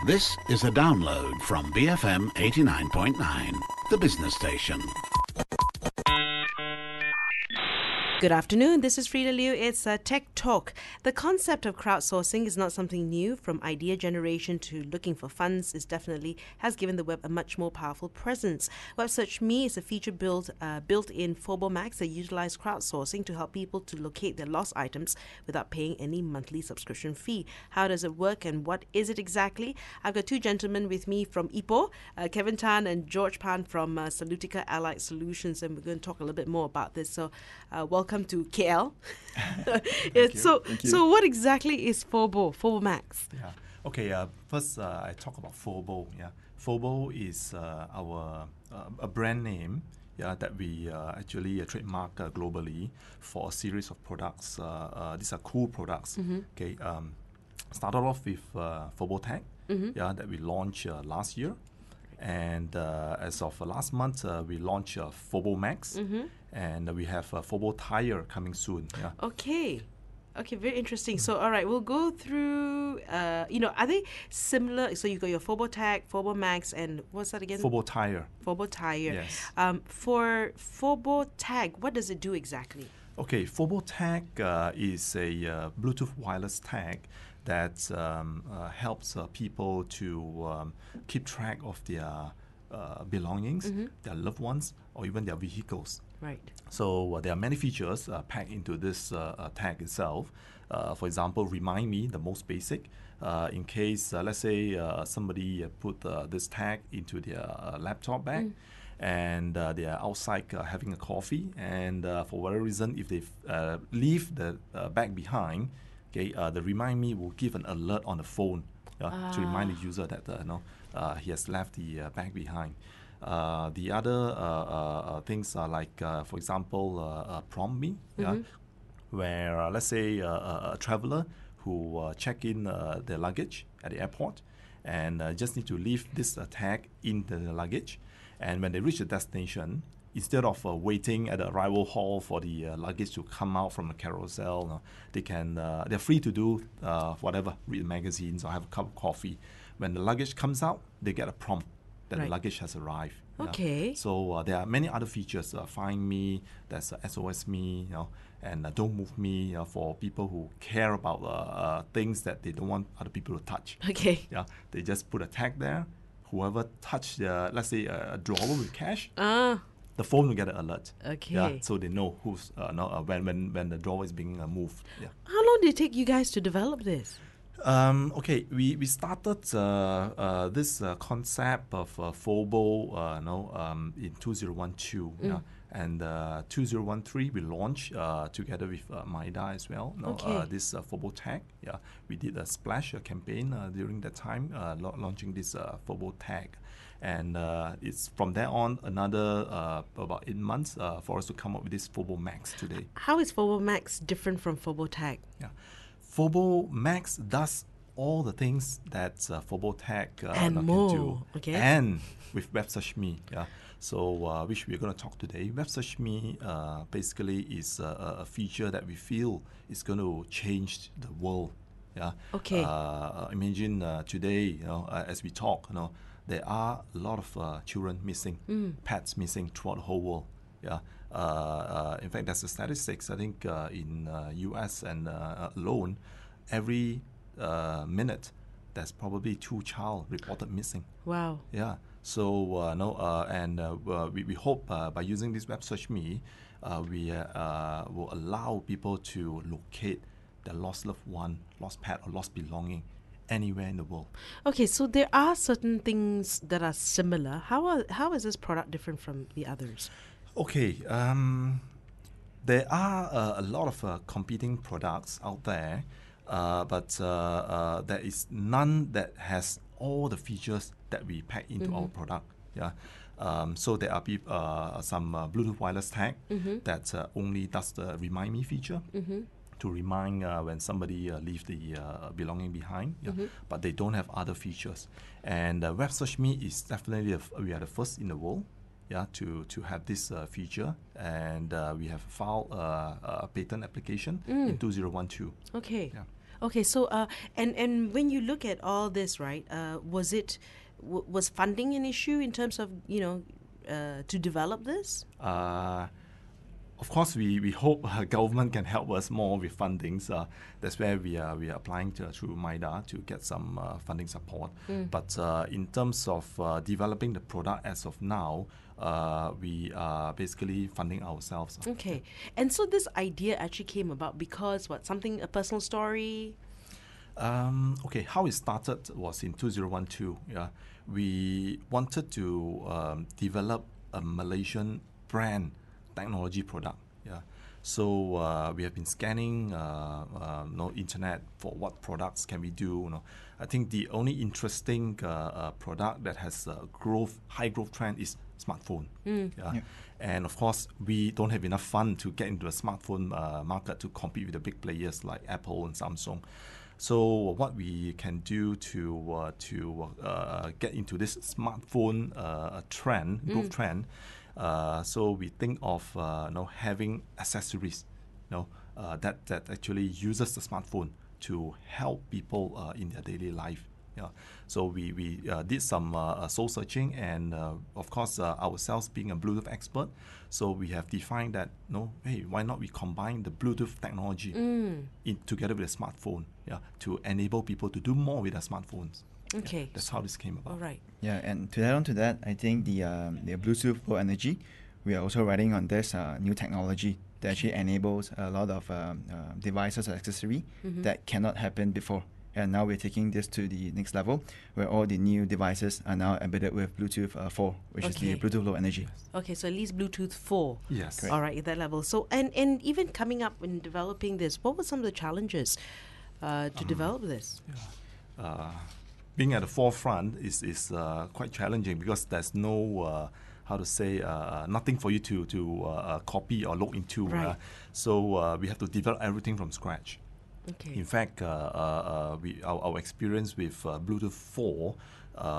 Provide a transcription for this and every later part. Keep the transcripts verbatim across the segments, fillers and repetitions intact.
This is a download from B F M eighty-nine point nine, the business station. Good afternoon, this is Frida Liu. It's uh, Tech Talk. The concept of crowdsourcing is not something new. From idea generation to looking for funds, is definitely has given the web a much more powerful presence. Web Search Me is a feature built uh, built in Phobomax that utilizes crowdsourcing to help people to locate their lost items without paying any monthly subscription fee. How does it work and what is it exactly? I've got two gentlemen with me from Ipoh, uh, Kevin Tan and George Pan from uh, Salutica Allied Solutions, and we're going to talk a little bit more about this. So, uh, welcome. Welcome to K L. yeah, so, so what exactly is Phobo, Phobomax? Yeah. Okay. Uh, first, uh, I talk about Phobo. Yeah. Phobo is uh, our uh, a brand name. Yeah, that we uh, actually uh, trademark uh, globally for a series of products. Uh, uh, these are cool products. Mm-hmm. Okay. Um, started off with uh, Phobotech. Mm-hmm. Yeah, that we launched uh, last year. And uh, as of uh, last month, uh, we launched uh, Phobomax, mm-hmm. and uh, we have uh, Phobo Tire coming soon. Yeah. Okay. Okay, very interesting. So, all right, we'll go through, uh, you know, are they similar? So you got your Phobotech, Phobomax, and what's that again? Phobo Tire. Phobo Tire. Yes. Um, for Phobotech, what does it do exactly? Okay, Phobotech uh, is a uh, Bluetooth wireless tag that um, uh, helps uh, people to um, keep track of their uh, belongings, mm-hmm. their loved ones, or even their vehicles. Right. So uh, there are many features uh, packed into this uh, uh, tag itself. Uh, for example, Remind Me, the most basic. Uh, in case, uh, let's say, uh, somebody uh, put uh, this tag into their uh, laptop bag, mm. and uh, they are outside uh, having a coffee, and uh, for whatever reason, if they uh, leave the uh, bag behind, okay, uh, the Remind Me will give an alert on the phone uh, ah. to remind the user that uh, no, uh, he has left the uh, bag behind. Uh, the other uh, uh, things are like, uh, for example, uh, uh, Prompt Me, mm-hmm. yeah, where uh, let's say uh, a, a traveler who uh, check in uh, their luggage at the airport and uh, just need to leave this uh, tag in the luggage, and when they reach the destination, instead of uh, waiting at the arrival hall for the uh, luggage to come out from the carousel, you know, they can uh, they're free to do uh, whatever, read magazines or have a cup of coffee. When the luggage comes out, they get a prompt that right. the luggage has arrived. Okay. Yeah. So uh, there are many other features. Uh, Find Me, there's uh, S O S Me, you know, and uh, Don't Move Me uh, for people who care about uh, uh, things that they don't want other people to touch. Okay. Yeah. They just put a tag there. Whoever touched, uh, let's say, uh, a drawer with cash. Ah. The phone will get an alert. Okay. Yeah, so they know who's uh, no, uh, when when when the drawer is being uh, moved. Yeah. How long did it take you guys to develop this? Um, okay, we, we started uh, uh, this uh, concept of uh, Phobo uh, no, um, in two thousand twelve, mm. yeah, and uh, two thousand thirteen we launched uh, together with uh, Maida as well. No, okay. uh, this uh, Phobotech, yeah, we did a splash uh, campaign uh, during that time, uh, la- launching this uh, Phobotech. And uh, it's from there on another uh, about eight months uh, for us to come up with this Phobomax today. How is Phobomax different from Phobotech? Yeah, Phobomax does all the things that uh, Phobotech uh, and can more. do, okay. and with Web Search Me. Yeah, so uh, which we're going to talk today. Web Search Me uh, basically is uh, a feature that we feel is going to change the world. Yeah. Okay. Uh, imagine uh, today, you know, uh, as we talk, you know, there are a lot of uh, children missing, mm. pets missing throughout the whole world. Yeah. Uh, uh, in fact, that's the statistics. I think uh, in uh, U S and uh, alone, every uh, minute, there's probably two child reported missing. Wow. Yeah. So uh, no, uh, and uh, we, we hope uh, by using this Web Search Me, uh, we uh, will allow people to locate their lost loved one, lost pet, or lost belonging anywhere in the world. Okay, so there are certain things that are similar. How are, how is this product different from the others? Okay, um, there are uh, a lot of uh, competing products out there, uh, but uh, uh, there is none that has all the features that we pack into mm-hmm. our product. Yeah, um, so there are peop- uh, some uh, Bluetooth wireless tag mm-hmm. that uh, only does the Remind Me feature. Mm-hmm. To remind uh, when somebody uh, leave the uh, belonging behind, yeah, mm-hmm. but they don't have other features. And uh, Web Search Me is definitely a f- we are the first in the world, yeah, to to have this uh, feature, and uh, we have filed uh, a patent application mm. in two thousand twelve. Okay. Yeah. Okay, so uh, and and when you look at all this, right? Uh, was it w- was funding an issue in terms of you know uh, to develop this? Uh, of course, we, we hope uh, government can help us more with fundings. Uh, that's where we are we are applying to, through MIDA to get some uh, funding support. But uh, in terms of uh, developing the product as of now, uh, we are basically funding ourselves. Okay, and so this idea actually came about because what something a personal story. Um, okay, how it started was in two thousand twelve. Yeah, we wanted to um, develop a Malaysian brand technology product. Yeah, so uh, we have been scanning, uh, uh, you know, internet for what products can we do. You know, I think the only interesting uh, uh, product that has a growth, high growth trend is smartphone. Yeah. Yeah. And of course, we don't have enough fund to get into the smartphone uh, market to compete with the big players like Apple and Samsung. So what we can do to uh, to uh, get into this smartphone uh, trend, growth trend, uh, so we think of uh, you know, having accessories, you know, uh, that that actually uses the smartphone to help people uh, in their daily life. Yeah. So we, we uh, did some uh, soul searching, and uh, of course uh, ourselves being a Bluetooth expert, so we have defined that, no, hey, why not we combine the Bluetooth technology in, together with a smartphone, yeah, to enable people to do more with their smartphones. Yeah, Okay, that's how this came about. all right. Yeah, and to add on to that, I think the um, the Bluetooth Low Energy, we are also riding on this uh, new technology that actually enables a lot of um, uh, devices or accessory that cannot happen before. And now we're taking this to the next level, where all the new devices are now embedded with Bluetooth uh, four, which is the Okay. Bluetooth Low Energy. Okay, so at least Bluetooth four. Yes. Correct. All right, at that level. So and and even coming up in developing this, what were some of the challenges uh, to develop this? Uh, being at the forefront is is uh, quite challenging because there's no uh, how to say uh, nothing for you to to uh, uh, copy or look into. Right. Uh, so uh, we have to develop everything from scratch. Okay. In fact, uh, uh, uh, we our, our experience with uh, Bluetooth four, uh, uh,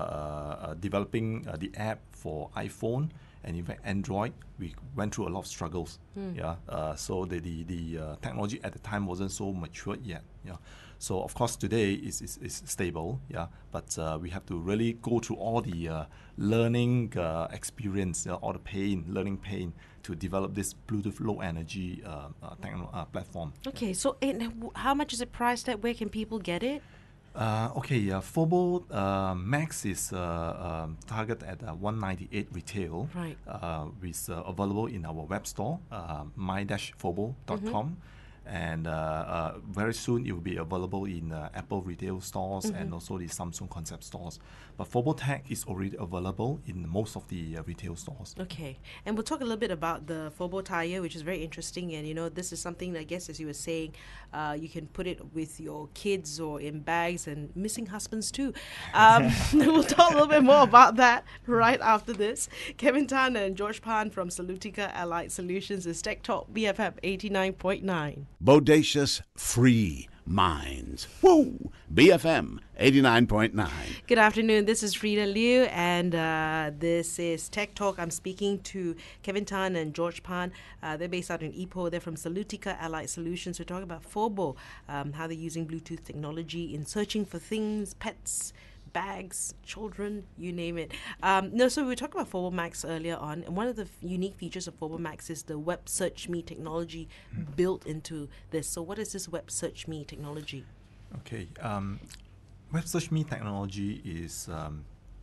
uh, developing uh, the app for iPhone and in fact Android, we went through a lot of struggles. Yeah, uh, so the the, the uh, technology at the time wasn't so matured yet. Yeah, so of course today is is, is stable. Yeah, but uh, we have to really go through all the uh, learning uh, experience, uh, all the pain, learning pain to develop this Bluetooth low energy uh, uh, techno- uh, platform. Okay, so and w- how much is it priced at? Where can people get it? Uh, okay, uh, Fobo uh, Max is uh, um, target at uh, one ninety-eight retail. Right. Uh, is uh, available in our web store, uh, my dash fobo dot com. And uh, uh, very soon it will be available in uh, Apple retail stores and also the Samsung concept stores. But Fobo Tech is already available in most of the uh, retail stores. Okay, and we'll talk a little bit about the Fobo tire, which is very interesting. And you know, this is something I guess, as you were saying, uh, you can put it with your kids or in bags and missing husbands too. Um, we'll talk a little bit more about that right after this. Kevin Tan and George Pan from Salutica Allied Solutions is Tech Talk B F M eighty-nine point nine. Bodacious free minds. Woo! B F M eighty-nine point nine. Good afternoon. This is Frida Liu, and uh, this is Tech Talk. I'm speaking to Kevin Tan and George Pan. Uh, they're based out in Ipoh. They're from Salutica Allied Solutions. We're talking about Fobo, um, how they're using Bluetooth technology in searching for things, pets, bags, children, you name it. Um, no, so we were talking about Fobo Max earlier on, and one of the f- unique features of Fobo Max is the Web Search Me technology built into this. So what is this Web Search Me technology? Okay. Um, Web Search Me technology is um,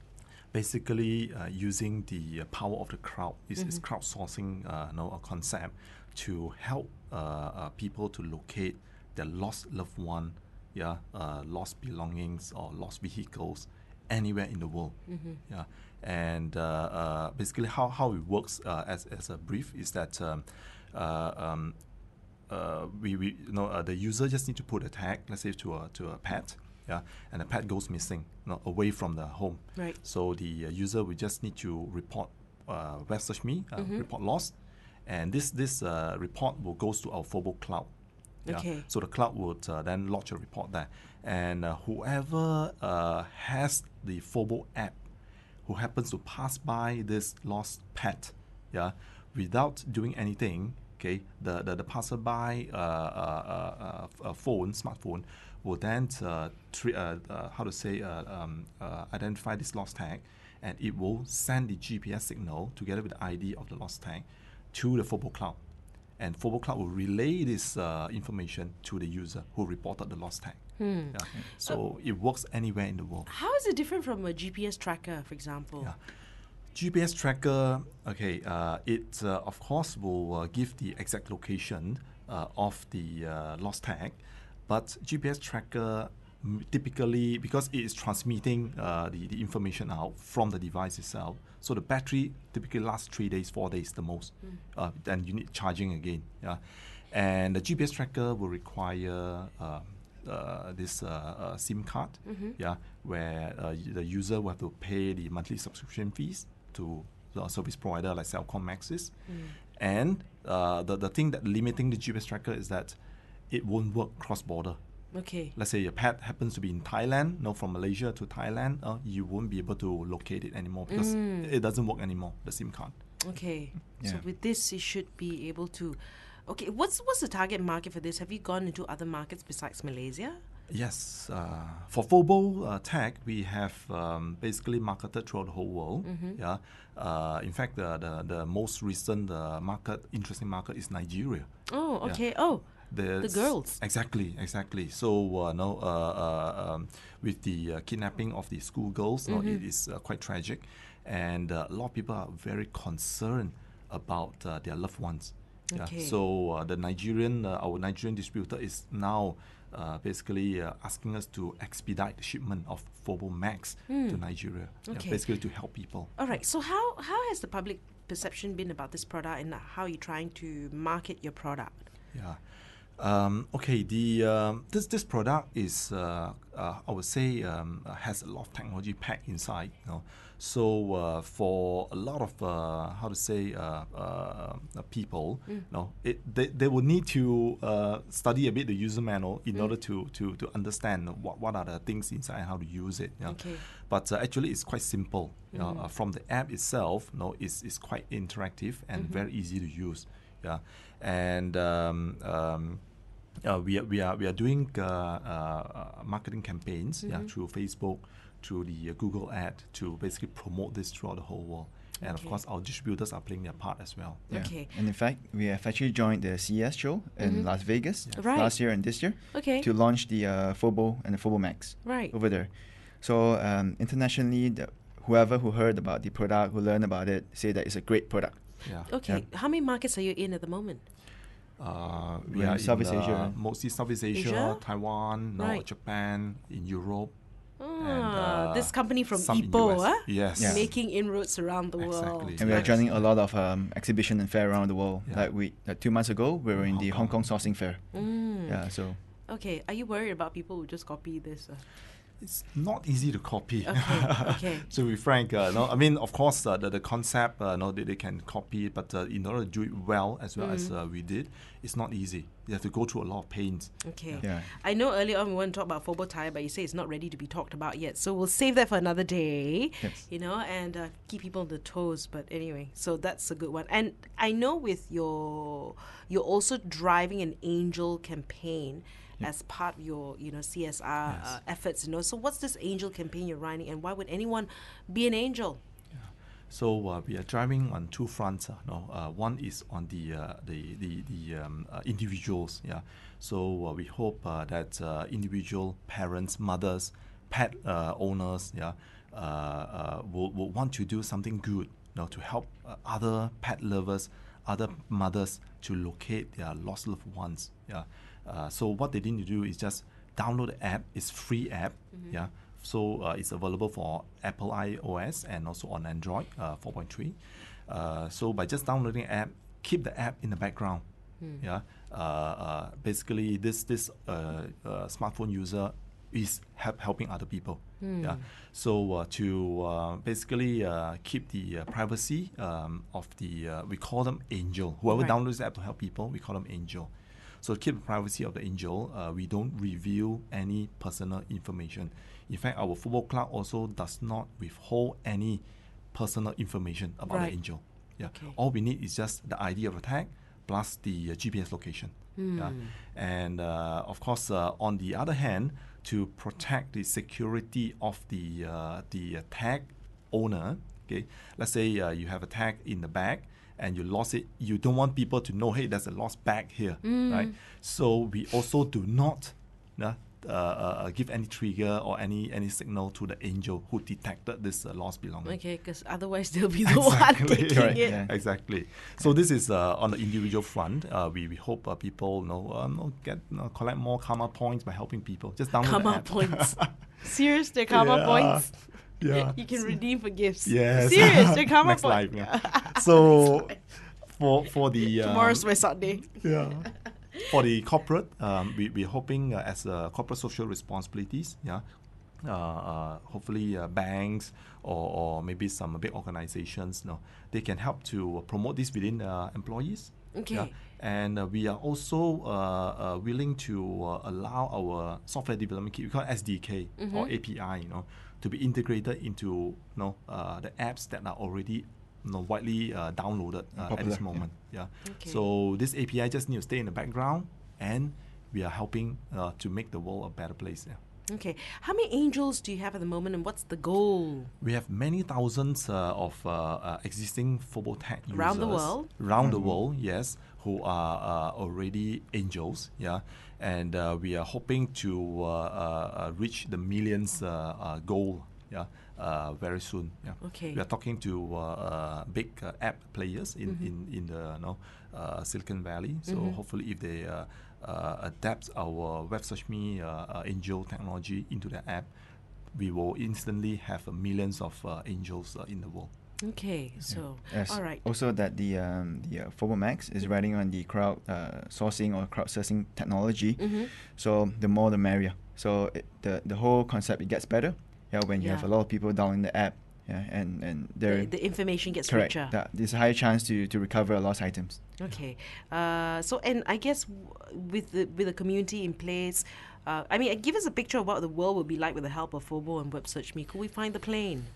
basically uh, using the uh, power of the crowd. It's, it's crowdsourcing uh, you know, a concept to help uh, uh, people to locate their lost loved one, yeah, uh, lost belongings or lost vehicles anywhere in the world. Yeah, and uh, uh, basically how, how it works uh, as, as a brief is that um, uh, um, uh, we, we you know uh, the user just need to put a tag, let's say to a to a pet, yeah, and the pet goes missing, you know, away from the home. Right. So the uh, user will just need to report uh, Web Search Me, uh, report lost, and this this uh, report will goes to our Fobo cloud. Yeah. Okay. So the cloud would uh, then lodge a report there, and uh, whoever uh, has the Fobo app, who happens to pass by this lost pet, yeah, without doing anything, okay, the the, the passerby uh, uh, uh, uh, phone, smartphone, will then uh, tri- uh, uh, how to say uh, um, uh, identify this lost tag, and it will send the G P S signal together with the I D of the lost tag to the Fobo Cloud, and Fobo Cloud will relay this uh, information to the user who reported the lost tag. Hmm. Yeah. So it works anywhere in the world. How is it different from a G P S tracker, for example? Yeah. G P S tracker, okay, uh, it uh, of course will uh, give the exact location uh, of the uh, lost tag, but G P S tracker m- typically, because it is transmitting uh, the, the information out from the device itself, so the battery typically lasts three days, four days the most. Mm. Uh, then you need charging again. Yeah, and the G P S tracker will require uh, uh, this uh, uh, SIM card. Mm-hmm. Yeah, where uh, y- the user will have to pay the monthly subscription fees to the service provider like Cellcom Maxis. Mm. And uh, the, the thing that limiting the G P S tracker is that it won't work cross-border. Okay. Let's say your pet happens to be in Thailand, no, from Malaysia to Thailand, uh, you won't be able to locate it anymore because Mm. it doesn't work anymore, the SIM card. Okay. Yeah. So with this, you should be able to. Okay. What's what's the target market for this? Have you gone into other markets besides Malaysia? Yes, uh, for Fobo uh, tag, we have um, basically marketed throughout the whole world. Mm-hmm. Yeah, uh, in fact, the the, the most recent uh, market, interesting market, is Nigeria. Oh, Yeah. okay. Oh, The, The girls. Exactly, exactly. So, uh, no, uh, uh, um, with the uh, kidnapping of the schoolgirls, no, it is uh, quite tragic, and uh, a lot of people are very concerned about uh, their loved ones. Okay. Yeah. So uh, the Nigerian, uh, our Nigerian distributor is now uh, basically uh, asking us to expedite the shipment of Fobo Max to Nigeria, yeah, Okay. basically to help people. all right. So how how has the public perception been about this product, and how are you trying to market your product? Yeah. Um, okay. The um, this this product is uh, uh, I would say um, uh, has a lot of technology packed inside. You know, so uh, for a lot of uh, how to say uh, uh, uh, people, mm. you know, it they, they will need to uh, study a bit the user manual in mm. order to, to to understand what, what are the things inside and how to use it. You know? Okay. But uh, actually, it's quite simple. You know, uh, from the app itself, you know, it's, it's quite interactive and mm-hmm. very easy to use. Yeah, and um, um, uh, we are we are we are doing uh, uh, marketing campaigns, mm-hmm. yeah, through Facebook, through the uh, Google ad to basically promote this throughout the whole world. And Okay. of course, our distributors are playing their part as well. Yeah. Okay. And in fact, we have actually joined the C E S show in Las Vegas Right. last year and this year Okay. to launch the uh, Fobo and the Fobo Max Right. over there. So um, internationally, the, whoever who heard about the product, who learned about it, say that it's a great product. Yeah. Okay. How many markets are you in at the moment? Uh, we We're in are Southeast in, uh, Asia. mostly Southeast Asia, Asia? Taiwan, no, Right. Japan, in Europe. Ah, uh, this company from some in Ipoh, U S. huh? Yes. Yeah. Making inroads around the world. Exactly. And we are Yes. joining a lot of um, exhibition and fair around the world. Yeah. Like we, like two months ago, we were in Hong the Kong. Hong Kong sourcing fair. Mm. Yeah, so Okay. Are you worried about people who just copy this? Uh? It's not easy to copy. Okay. Okay. To be frank, uh, no, I mean, of course, uh, the, the concept, uh, no, they, they can copy it, but uh, in order to do it well as well as uh, we did, it's not easy. You have to go through a lot of pains. Okay. yeah. I know earlier on we want to talk about Fobo Thai, but you say it's not ready to be talked about yet. So we'll save that for another day, Yes. you know, and uh, keep people on the toes. But anyway, so that's a good one. And I know with your, you're also driving an angel campaign as part of your, you know, C S R Yes. uh, efforts, you know. So what's this angel campaign you're running, and why would anyone be an angel? So uh, we are driving on two fronts. Uh, no, uh, one is on the uh, the the, the um, uh, individuals. Yeah. So uh, we hope uh, that uh, individual parents, mothers, pet uh, owners, yeah, uh, uh, will, will want to do something good, you know, to help uh, other pet lovers, other mothers to locate their lost loved ones. Yeah. Uh, so what they need to do is just download the app. It's free app. Yeah. So uh, it's available for Apple iOS and also on Android uh, four point three. Uh, so by just downloading the app, keep the app in the background. Yeah. Uh, uh, basically, this this uh, uh, smartphone user is help, helping other people. Yeah. So uh, to uh, basically uh, keep the uh, privacy um, of the uh, we call them angel. Whoever Right. downloads the app to help people, we call them angel. So to keep the privacy of the angel, uh, we don't reveal any personal information. In fact, our Fobo Cloud also does not withhold any personal information about Right. the angel. Yeah. Okay. All we need is just the I D of the tag, plus the uh, G P S location. Mm. Yeah? And uh, of course, uh, on the other hand, to protect the security of the uh, the uh, tag owner, okay, let's say uh, you have a tag in the bag and you lost it, you don't want people to know, hey, there's a lost bag here, Mm. right? So we also do not uh, uh, uh, give any trigger or any any signal to the angel who detected this uh, lost belonging. Okay, because otherwise they'll be the one Exactly. taking Correct, it. yeah. Exactly. So this is uh, on the individual front. Uh, we, we hope uh, people you know, um, know, get you know, collect more karma points by helping people. Just download the Karma app. points. Serious, they're karma Yeah. points. Yeah. You can redeem for gifts. Yes. Serious, they're karma Next life. points. Yeah. So for for the um, Tomorrow's my Sunday. yeah. For the corporate, um, we, we're hoping uh, as uh, corporate social responsibilities, yeah, uh, uh, hopefully uh, banks or, or maybe some big organizations, you know, they can help to promote this within uh, employees. Okay. Yeah. And uh, we are also uh, uh, willing to uh, allow our software development kit, we call it S D K or A P I, you know, to be integrated into you know, uh, the apps that are already you know, widely uh, downloaded uh, at Popular, this yeah. moment. Yeah. Okay. So this A P I just need to stay in the background, and we are helping uh, to make the world a better place. Yeah. Okay. How many angels do you have at the moment, and what's the goal? We have many thousands uh, of uh, uh, existing Phobotech users Around the world? around the world, yes, who are uh, already angels, yeah, and uh, we are hoping to uh, uh, uh, reach the millions uh, uh, goal, yeah, uh, very soon. Yeah. Okay. We are talking to uh, uh, big uh, app players in Mm-hmm. in in the you know, uh, Silicon Valley. So Mhm. hopefully, if they uh, uh, adapt our Web Search Me uh, uh, angel technology into the app, we will instantly have uh, millions of uh, angels uh, in the world. Okay. So, Yes. all right. Also, that the um, the uh, PhoboMax is riding on the crowd uh, sourcing or crowdsourcing technology. Mm-hmm. So the more the merrier. So it, the the whole concept, it gets better. Yeah, when you have Yeah. a lot of people downloading the app. Yeah, and and The, they're the information gets correct. richer. That there's a higher chance to to recover lost items. Okay. Uh, so, and I guess w- with the with the community in place, uh, I mean, uh, give us a picture of what the world would be like with the help of Phobo and Web Search Me. Could we find the plane?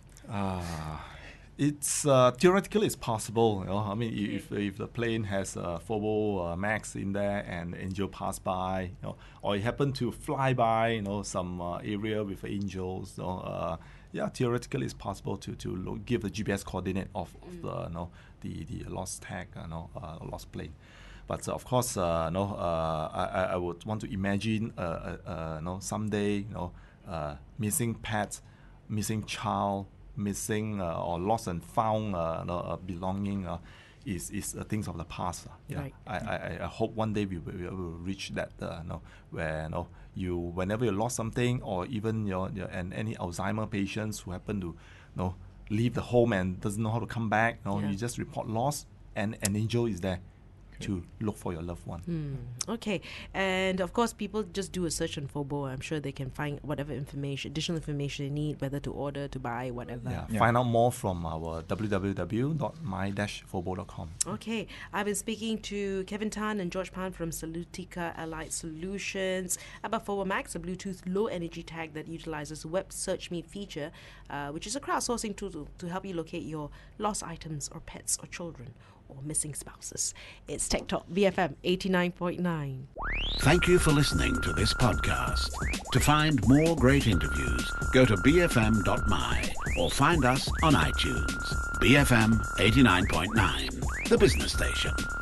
Uh, it's uh, theoretically it's possible. You know? I mean, i- if if the plane has a Phobo uh, Max in there and angel pass by, you know, or it happen to fly by, you know, some uh, area with angels, you know, uh, yeah, theoretically it's possible to to lo- give the G P S coordinate of, of the you know the the lost tag, you know, uh, lost plane. But uh, of course, uh, no, uh, I, I I would want to imagine, uh, uh, uh, you know, someday, you know, uh, missing pets, missing child, missing uh, or lost and found uh, no, uh, belonging uh, is is uh, things of the past. Uh, yeah, Right. I, I, I hope one day we will, we will reach that. Uh, no, where you know, you whenever you lost something, or even your, your and any Alzheimer patients who happen to, you know, leave the home and doesn't know how to come back. You know, Yeah. you just report lost, and an angel is there to look for your loved one. Hmm. Okay. And of course, people just do a search on Phobo. I'm sure they can find whatever information, additional information they need, whether to order, to buy, whatever. Yeah, Yeah. find out more from our w w w dot my dash phobo dot com. Okay, I've been speaking to Kevin Tan and George Pan from Salutica Allied Solutions about PhoboMax, a Bluetooth low energy tag that utilizes Web Search Me feature, uh, which is a crowdsourcing tool to, to help you locate your lost items or pets or children or missing spouses. It's Tech Talk B F M eighty-nine point nine. Thank you for listening to this podcast. To find more great interviews, go to b f m dot m y or find us on iTunes. B F M eighty-nine point nine, the business station.